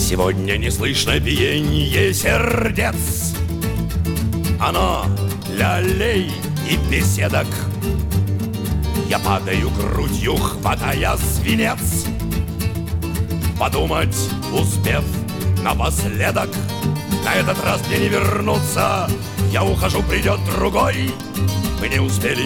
Сегодня не слышно биение сердец. Оно для аллей и беседок. Я падаю грудью, хватая свинец. Подумать, успев напоследок, на этот раз мне не вернуться. Я ухожу, придет другой. Мы не успели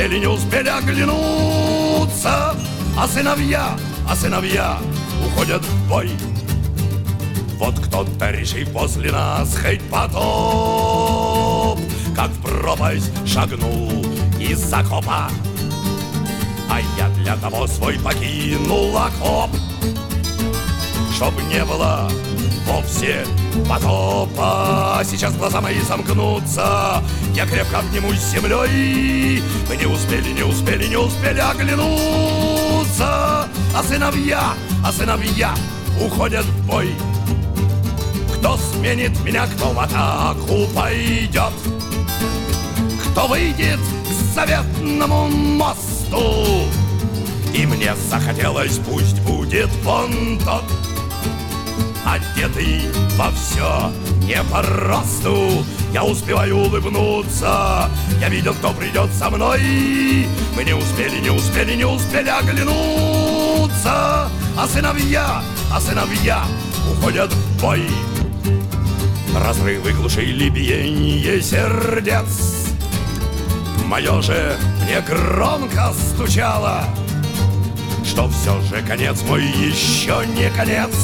оглянуться. А сыновья уходят в бой. Вот кто-то решив после нас хоть потоп, как в пропасть шагнул из окопа. А я для того свой покинул окоп, чтоб не было вовсе потопа. Сейчас глаза мои сомкнутся, я крепко обнимусь с землей. Мы не успели оглянуться. А сыновья уходят в бой. Кто сменит меня, кто в атаку пойдет, кто выйдет к заветному мосту. И мне захотелось, пусть будет вон тот, одетый во все не по росту. Я успеваю улыбнуться, я видел, кто придет со мной. Мы не успели оглянуться. А сыновья уходят в бой. Разрывы глушили биение сердец. Мое же мне громко стучало, что все же конец мой еще не конец.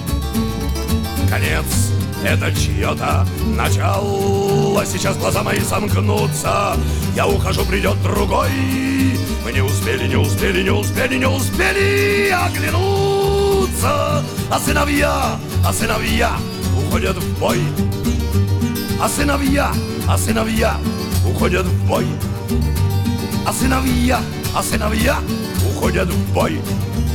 Конец — это чье-то начало. Сейчас глаза мои сомкнутся, я ухожу, придет другой. Мы не успели оглянуться. А сыновья уходят в бой. А сыновья уходят в бой. А сыновья уходят в бой.